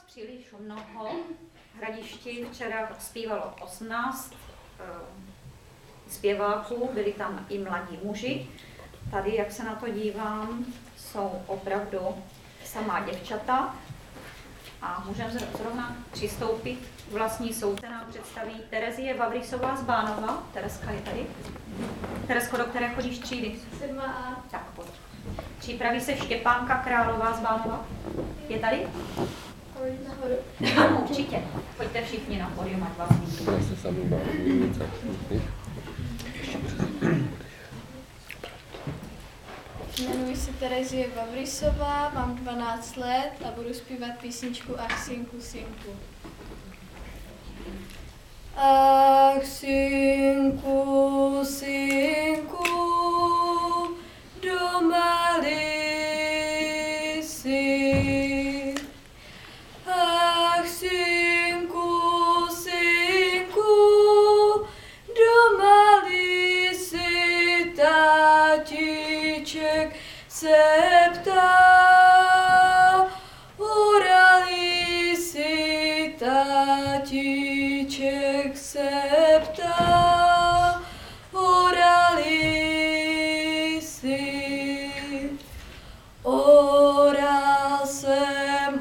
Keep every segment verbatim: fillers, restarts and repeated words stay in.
příliš mnoho. V Hradišti včera zpívalo osmnáct uh, zpěváků, byli tam i mladí muži. Tady, jak se na to dívám, jsou opravdu samá děvčata. A můžeme zrovna přistoupit k vlastní souce. Nám představí Terezie Vavrysová z Bánova. Tereska je tady. Teresko, do které chodíš třídy? sedma A. Tak, pojď. Připraví se Štěpánka Králová z Bánova. Je tady? Pojď nahoru. Ano, určitě. Pojďte všichni na pódium, ať vás vidí. Já se sami bavím. Jmenuji se Terezie Vavrysová, mám dvanáct let a budu zpívat písničku Ach, synku, synku. Ach, synku, synku, doma jsi. Ach, synku, synku, doma jsi, tátiček se ptá. Orali si, tátiček se ptá. Orali si. Oral jsem,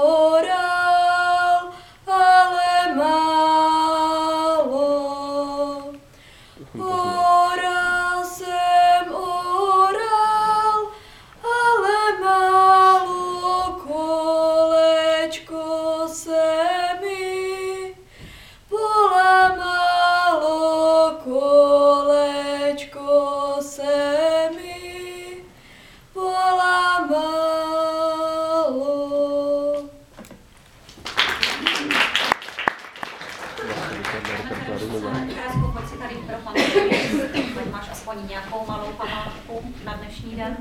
oral, ale málo. Oral jsem, oral, ale málo. Kolečko se mi polamalo, kolečko se mi polamalo. Teresko, pojď si tady pro památku. Ať máš aspoň nějakou malou památku na dnešní den.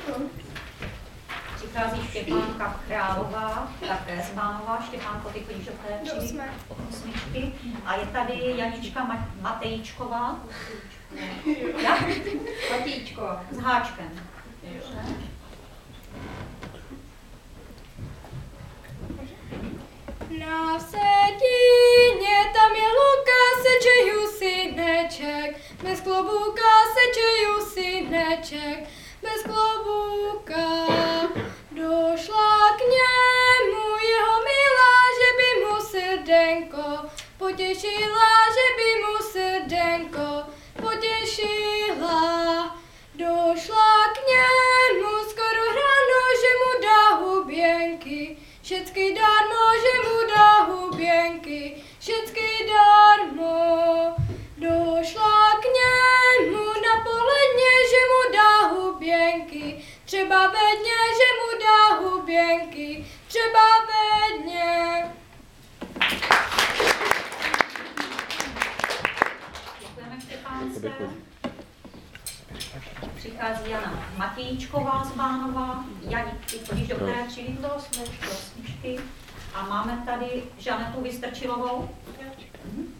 Přichází Štěpánka Králová, také z Bánova. Štěpánko, ty chodíš do té třídy? Osmičky. A je tady Janička Matejčková. Jak? Matějčko, s háčkem. Na setině tam je luka, sečeju syneček, bez klobouka sečeju syneček, bez klobouka. Došla k němu jeho milá, že by mu srdenko potěšila, že by mu srdenko potěšila. Došla k němu skoro ráno, že mu dá huběnky, všecky darmo, že mu dá huběnky, všecky darmo. Došla k němu napoledně, že mu dá huběnky, třeba ve dně, že mu dá huběnky, třeba ve dně. Děkujeme Štěpánce. Přichází Jana Matějčková z Bánova. Jani, ty chodíš do které třídy? Do osmičky. A máme tady Žanetu Vystrčilovou. Mhm.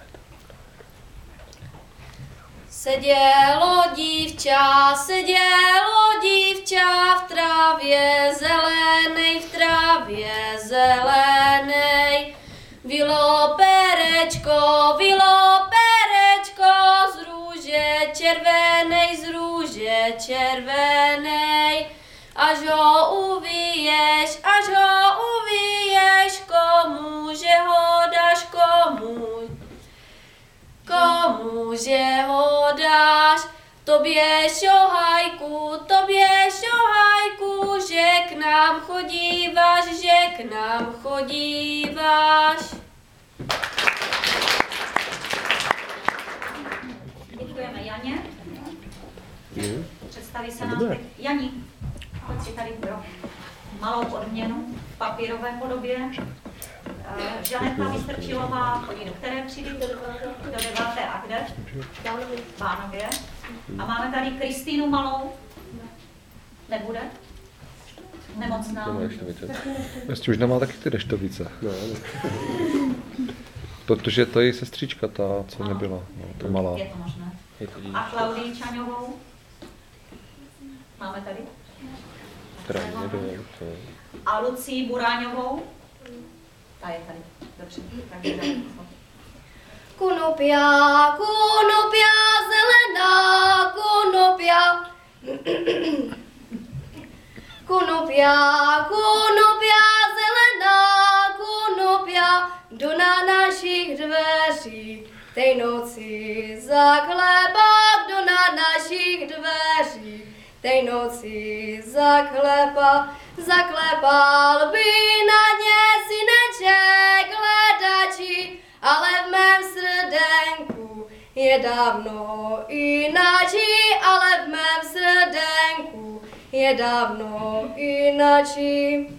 Sedělo dívča, sedělo dívča v trávě zelenej, v trávě zelenej. Vilo perečko, vilo perečko z růže červenej, z růže červenej. Až ho uvíješ, až ho uvíješ, komu že ho dáš, komu, komu že ho dáš. Tobě šohajku, tobě šohajku, že k nám chodíváš, že k nám chodíváš. Děkujeme Janě. Představí se nám teď Jani. Pojď si tady pro malou odměnu v papírové podobě. Žaneta Vystrčilová chodí do které třídy? Do deváté a kde? V Bánově. A máme tady Kristýnu Malou. Nebude? Nemocná. Ještě už nemá taky ty Deštovice. No, protože to je sestřička, ta, co ano. Nebyla. No, to malá. Je to možné. A Klaudii Čaňovou? Máme tady? Která nebyla. To... A Lucii Buráňovou? Ta je tady. Dobře, takže dáme. Konopia, konopia, zelená konopia. Konopia, konopia, zelená konopia, do na našich dveří tej noci zaklepá, kdo na našich dveří tej noci zaklepá. Zaklepal by na ně syneček hledači, ale v mém srdenku je dávno inačí, ale v mém srdenku je dávno inačí.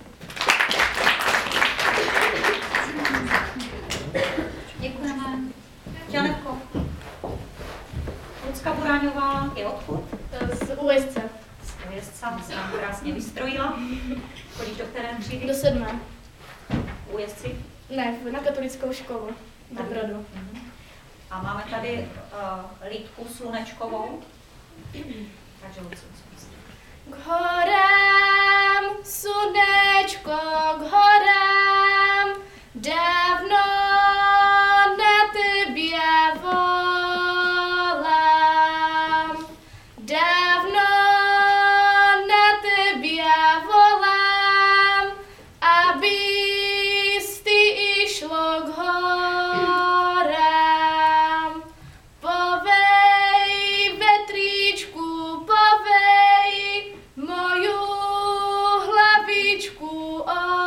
Děkujeme. Janetko. Lucka Buráňová je odkud? Z U S C. Z Ujezdca, se nám krásně vystrojila. Chodíš do které třídy? Do sedmé. Ujezdci? Ne, na katolickou školu. Do Tady. Brodu. Mhm. A máme tady uh, Lítku Slunečkovou. Takže Luci, K horám, slunečko, k horám, dávno na tebě volám. Dávno na tebě volám, abys ty išlo k horám. Povej, vetríčku, povej, moju hlavičku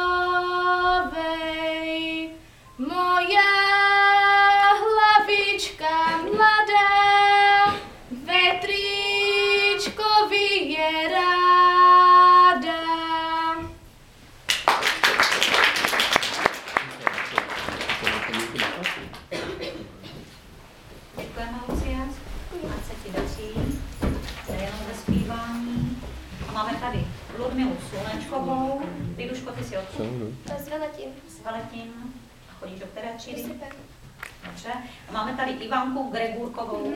ovej. Moja hlavička mladá, vetríčkovi je ráda. děkujeme, Lucie. Ať se ti daří, nejenom ve zpívání. A máme tady Ludmilu Slunečkovou. Liduško, ty jsi odkud? Z Veletin. Z Valetin. A chodíš do které třídy? Super. Dobře. A máme tady Ivanku Gregůrkovou.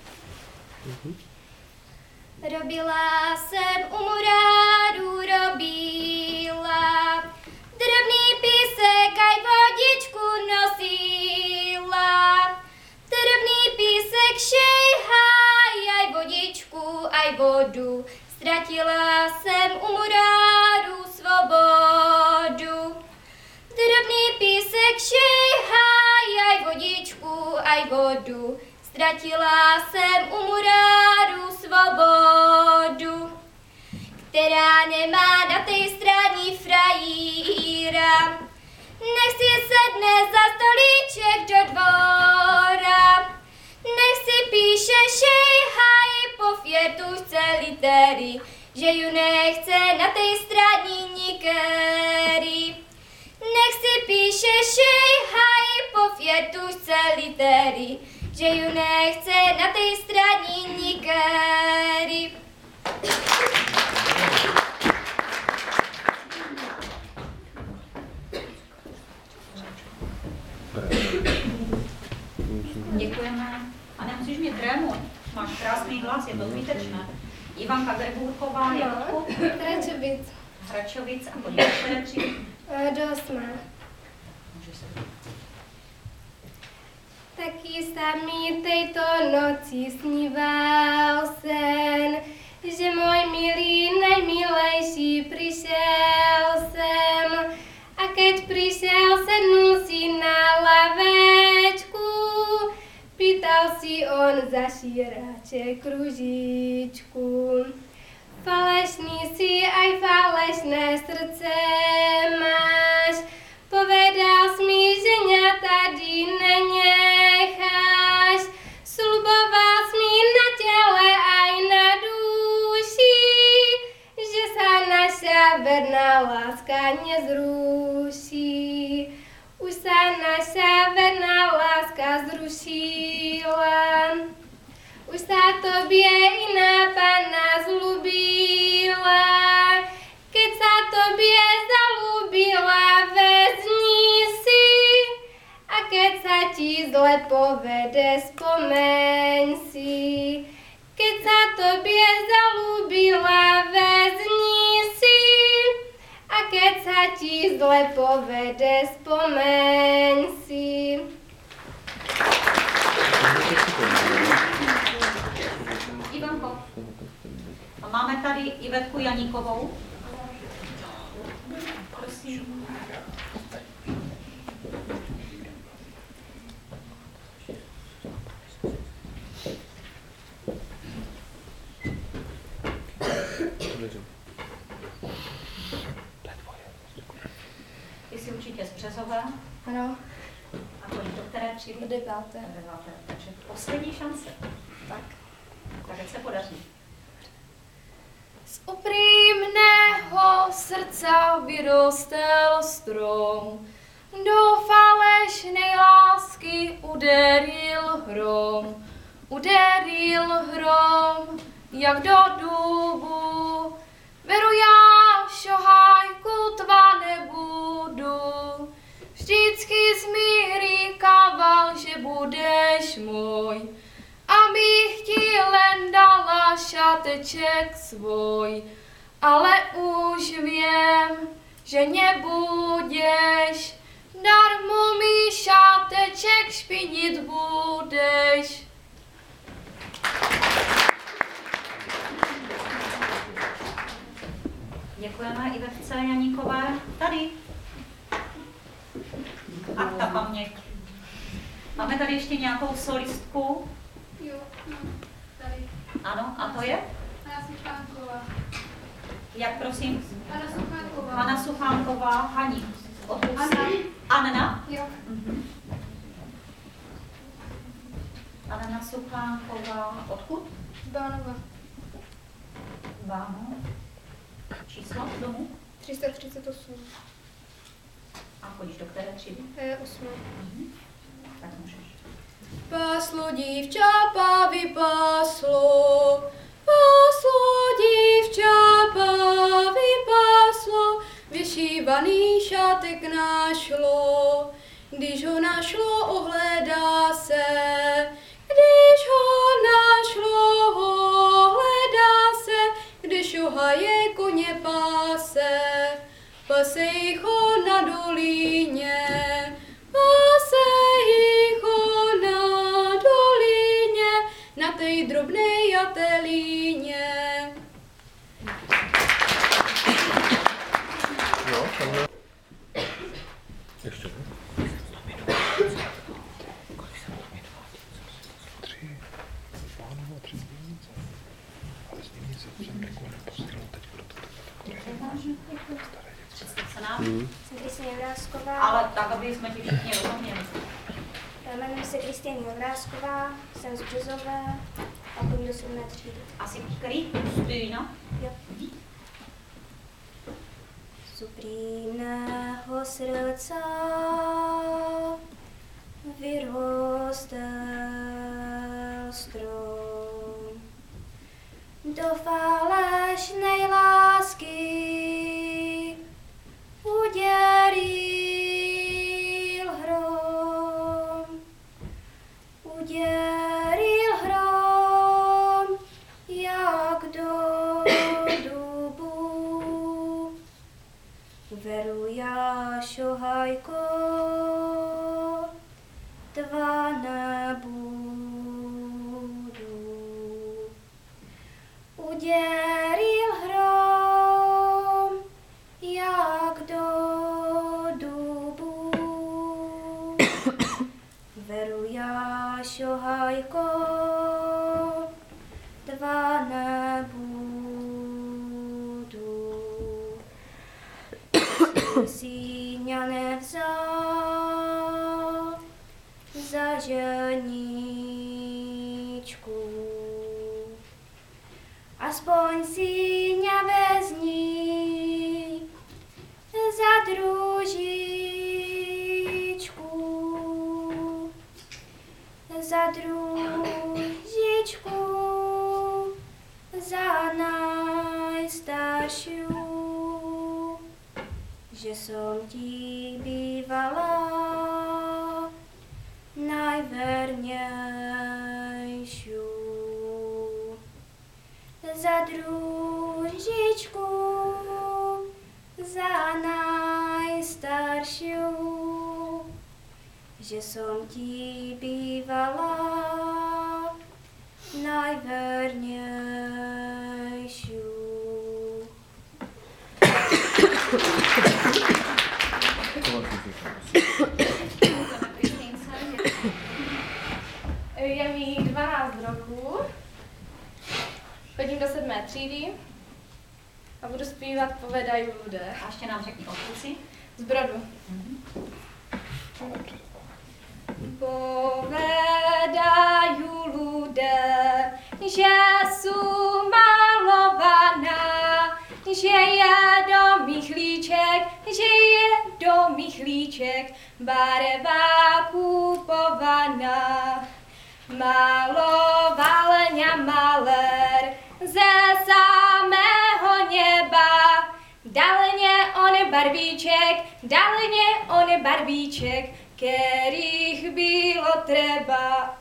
Robila jsem u muráru, robila, drobný písek aj vodičku nosila. Drobný písek šejhaj, aj vodičku, aj vodu, ztratila jsem u muráru svobodu. Drobný písek šejhaj, aj vodičku, aj vodu, ztratila jsem u muráru svobodu, která nemá na té straně frajíra. Nech si sedne za stolíček do dvora, nech si píše šejhaj po fětušce litery, že ju nechce na té straně nikery. Nech si píše šejhaj po fětušce litery, že ju nechce na té straně nikery. Děkujeme. A nemusíš mít trému. Máš krásný hlas, je to zbytečné. Ivanka Gregůrková je odkud? Hračovic. Hračovic a chodí do které třídy? Do osmé. Můžeš se Taky sa mi tejto noci sníval sen, že môj milý, najmilejší prišiel sem. A keď prišiel, sednul si na lavečku, pýtal si on za šírače kružičku. Falešný si, aj falešné srdce máš, povedal si mi, že mňa tady nenecháš. Sluboval si mi na tele aj na duši, že sa naša verná láska nezruší. Už sa naša verná láska zrušila, už sa tobie iná panna zlúbila. Keď sa tobie zalúbila, vezmi si, a keď sa ti zle povede, spomeň si. Keď sa tobie zalúbila, vezmi si, a keď sa se ti zle povede, vzpomeň si. Ivanko. A máme tady Ivetku Janíkovou. Prosím. Ty jsi určitě z Březové. Ano, A kolik do které třídy? do deváté. Do deváté. Takže poslední šance. Tak. Tak ať se podaří. Z upřímného srdca vyrostel strom, do falešnej lásky uderil hrom, uderil hrom, jak do dubu. Veru já, šohajku tva nebudu, vždycky jsi mi říkával, že budeš můj, abych ti len dala šáteček svoj, ale už vím, že nebudeš, darmo mi šáteček špinit budeš. Děkujeme Ivetce Janíkové. Tady. A ta paměť. Máme tady ještě nějakou solistku. Jo, no, tady. Ano, a to je? Hana Suchánková. Jak prosím? Hana Suchánková. Hana Suchánková, Haní. Odkud jsi? Anna. Anna? Jo. Mhm. Anna Suchánková, odkud? Z Bánova. Váno. Číslo domu? tři sta třicet osm. A chodíš do které třídy? E, osm. Tak můžeš. Páslo dívča, pávy páslo, páslo dívča, pávy páslo, vyšívaný šátek našlo, když ho našlo, ohledá se, když ho našlo, ohledá se, když ohaje koně páse, pasej ho na dolíně, pasej ho na dolíně, na tej drobnej jatelíně. Jo, tam ještě ne? Tři. Pánova, tři změnice. Ale změnice jsem takovou neposílal teď pro to takové staré dětské. Se nám? Hmm. Jsem Kristýna Vrásková, Ale tak, aby jsme ti všichni rozuměli. jmenuji se Kristýna Vrásková, jsem z Březové a chodím do sedmé třídy. Asi Kristýna. Jo. Z upřímného srdca vyrostel strom, do falešnej lásky uděril hrom, uděril hrom, jak do dubu. Veru já, šohajko, tva nebudu. Uděril hrom, jak do dubu. Veru já, šohajko, tva nebudu. Síňa nevzal za ženičku, aspoň síňa vezni za družičku, za družičku, za najstaršiu, že som ti bývala najvernejšiu. Za družičku, za nás. že som ti bývala najvernejšiu. Je mi dvanáct roků, chodím do sedmé třídy a budu zpívat Povedají lidé. A ještě nám řekni odpůjci. Z Brodu. Mhm. Povedají lidé, že jsou malovaná, že je do mých líček, že je do mých líček barva kupovaná. Maloval ňa malér ze samého neba, dal ně on barvíček, dal ně on barvíček, kterých bylo treba.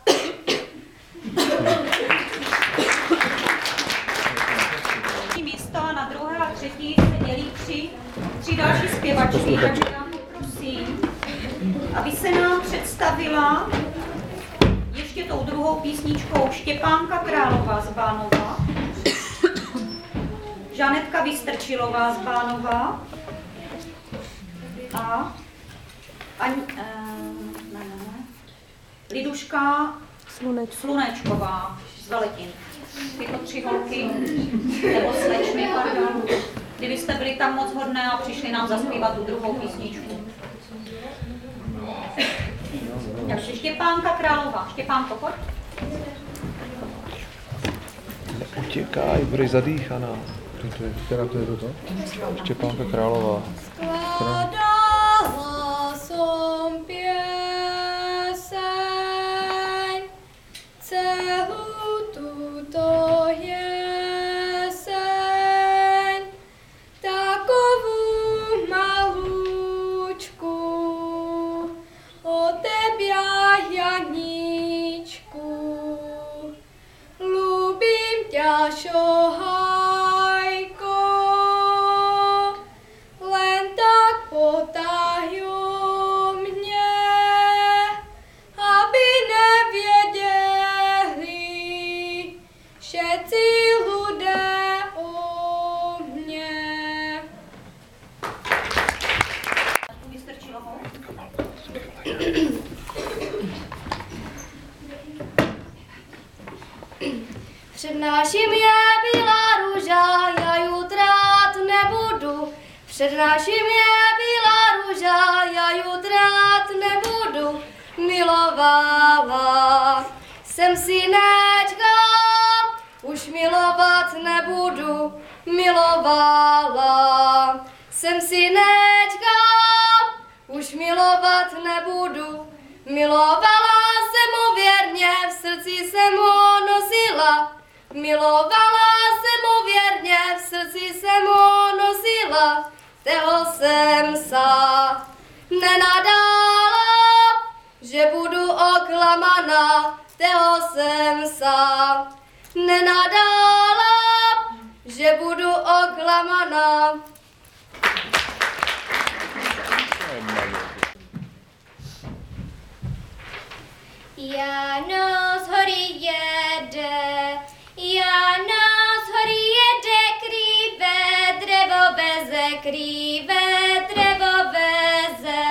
Místo a na druhé a třetí se dělí tři, tři další zpěvačky, takže já poprosím, aby se nám představila ještě tou druhou písničkou Štěpánka Králová z Bánova, Žanetka Vystrčilová z Bánova a Ani, eh, ne, ne, ne, Liduška Sluneč. Slunečková z Valetin. Tyto tři holky, nebo slečny, pardon, kdybyste byli tam moc hodné a přišli nám zaspívat tu druhou písničku. Takže Štěpánka Králová. Štěpánko, pojď. Neutěkaj, budeš zadýchaná. To je, která to je toto? Štěpánka Králová. Skladala som pieseň celú túto jeseň, takovú malúčku o tebia, Janíčku. Ľúbim ťa, šohajko, len tak potajomne, aby nevěděli všetci ľudé o mne. Vystrčilovou. Přednáším je bílá růža, já ju trát nebudu. Přednáším je bílá růža, já ju trát nebudu. Milovala jsem synečka, už milovat nebudu. Milovala jsem synečka, už milovat nebudu. Milovala jsem ho věrně, v srdci jsem ho nosila. Milovala jsem ho věrně, v srdci jsem ho nosila. Toho jsem sa nenadala, že budu oklamaná. Toho jsem sa nenadala, že budu oklamaná. Jáno z hory jede, Jáno z hory jede, krivé drevo veze, krivé drevo veze.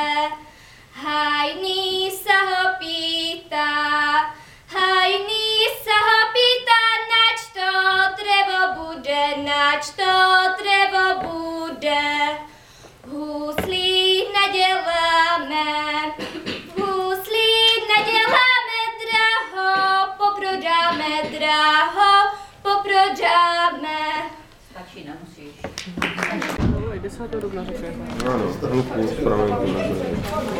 Hajný sa ho pýta, hajný sa ho pýta, nač to drevo bude, nač to drevo bude. Huslí naděláme, huslí naděláme draho, poprodáme draho, poprodáme. Stačí, nemusíš. Ano, hluku, spravenku na zemi.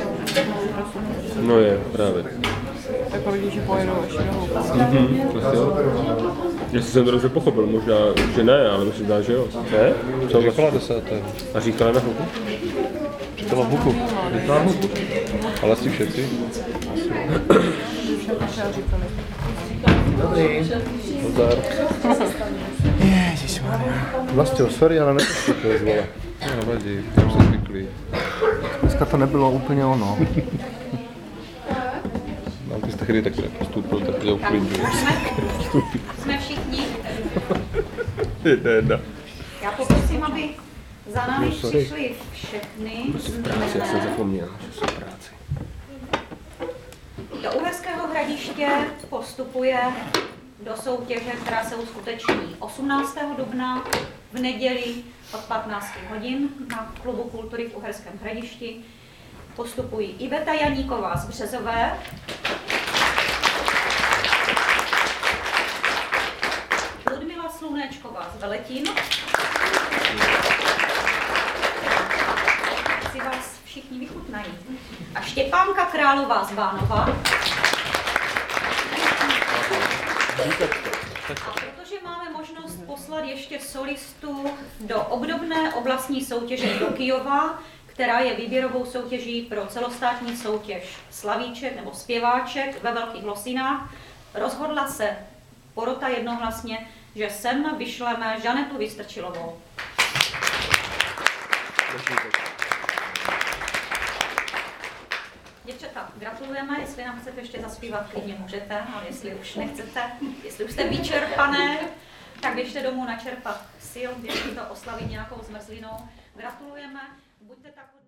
No je, právě. Tak lidi, že pojedou ještě na hluku. Mhm, asi jo. Jestli jsem to dobře pochopil, možná, že ne, ale myslím, že jo. Ne? Co říkala desáté? A říkala na hluku? Říkala hluku. Říkala hluku. Ale asi všetci. Dobrý. Nazdar. Ježišmarja. Vlastně, sorry, ale nepočkej, to je zvola. No, nevadí, tam se zvyklí. Dneska to nebylo úplně ono. tehdy taky nepostoupil, tak to Tak uklidňuje. jsme, jsme všichni. Jedna, jedna. Já poprosím, aby za námi No, sorry. přišli všechny. V práci, já jsem zapomněl, že jsem v práci. Do Uherského Hradiště postupuje do soutěže, která se uskuteční osmnáctého dubna v neděli od patnácti hodin na Klubu kultury v Uherském Hradišti. Postupují Iveta Janíková z Březové, Ludmila Slunéčková z Veletín. Si vás všichni vychutnají. A Štěpánka Králová z Bánova. A protože máme možnost poslat ještě solistů do obdobné oblastní soutěže do Kyjova, která je výběrovou soutěží pro celostátní soutěž slavíček nebo zpěváček ve Velkých Losinách, rozhodla se porota jednohlasně, že sem vyšleme Žanetu Vystrčilovou. Děvčata, gratulujeme, jestli nám chcete ještě zaspívat, klidně můžete, ale jestli už nechcete, jestli už jste vyčerpané, tak běžte domů načerpat sil, běžte to oslavit nějakou zmrzlinou. Gratulujeme, buďte tak